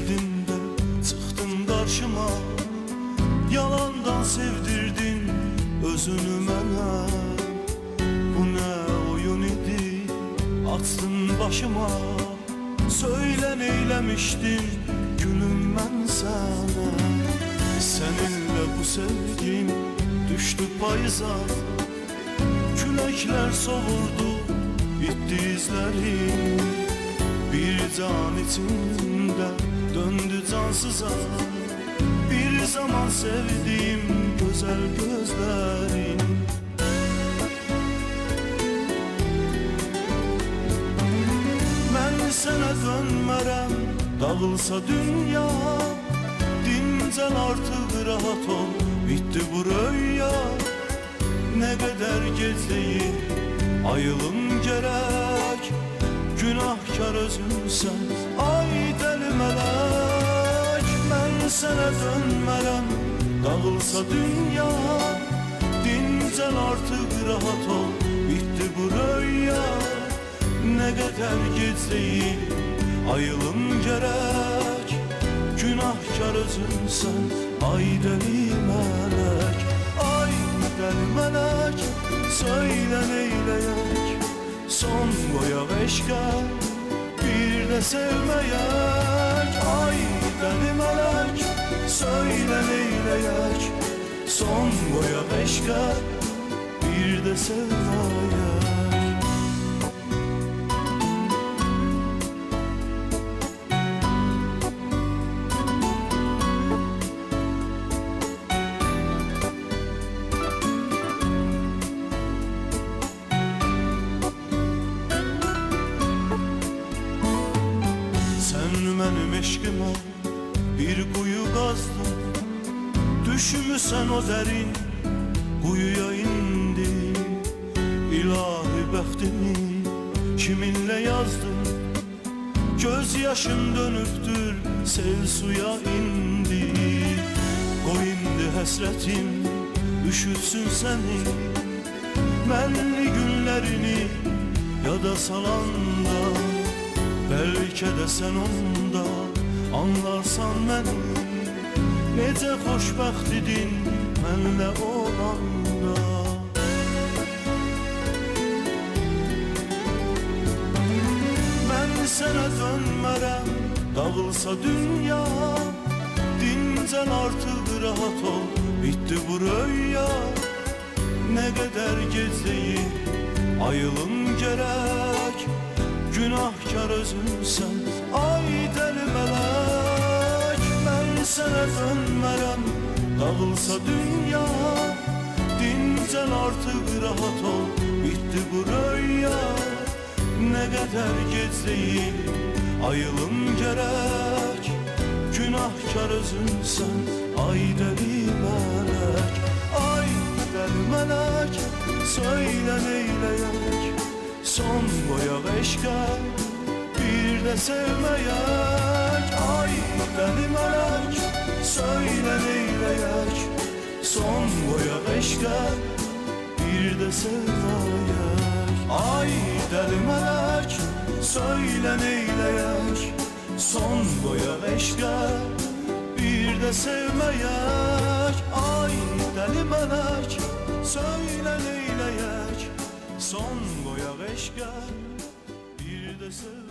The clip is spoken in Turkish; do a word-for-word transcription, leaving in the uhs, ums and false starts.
geldin de çıktın karşıma, yalandan sevdirdin özünü mənə. Bu ne oyun idi açtın başıma, söyle neylemiştim gülüm ben sana. Seninle bu sevgim düştü payıza, külekler savurdu gitti izlerim. Bir can içinde döndü cansıza, bir zaman sevdiğim güzel gözlerin. Ben sana dönmerem, dağılsa dünya, dincel artık rahat ol, bitti bu rüya. Ne kadar gec değil, ayılım gerek, günahkar özünsən, ay deli melek. Ben sana dönmerem, dağılsa dünya, dincel artık rahat ol, bitti bu rüya. Ne kadar gec değil, ayılım gerek, günahkar özünsən, ay deli melek. Ay deli melek, söyle neyleyek, son koyaq eşqə, bir de sevmeyek. Ay deli melek, söyle neyleyek, son koyaq eşqə, bir de sevmeyek. Benim eşkime bir kuyu kazdın, düşmüşsen o derin kuyuya indi. İlahi bəxtimi kiminle yazdın, göz yaşım dönüptür sel suya indi. Qoy indi həsrətim üşütsün seni, mənli günlerini yada salanda. Belki de sen onda anlarsan beni, nece xoşbəxt idin mənlə olanda. Ben sana dönmerem, dağılsa dünya, dincel artık rahat ol, bitti bu rüya. Ne kadar gec değil, ayılım gerek, günahkar özünsən, ay deli melek. Ben sana dönmerem, dağılsa dünya, dincel artık rahat ol, bitti bu rüya. Ne kadar gec değil, ayılım gerek, günahkar özünsən, ay deli melek. Ay deli melek, söyle neyleyek, son koyaq eşqə, bir de sevmeyek. Ay deli melek, söyle neyleyek, son koyaq eşqə, bir de sevmeyek. Ay deli melek, söyle neyleyek, son koyaq eşqə, bir de sevmeyek. Ay deli melek, söyle neyleyek, son koyaq eşqə, bir de sevmeyek.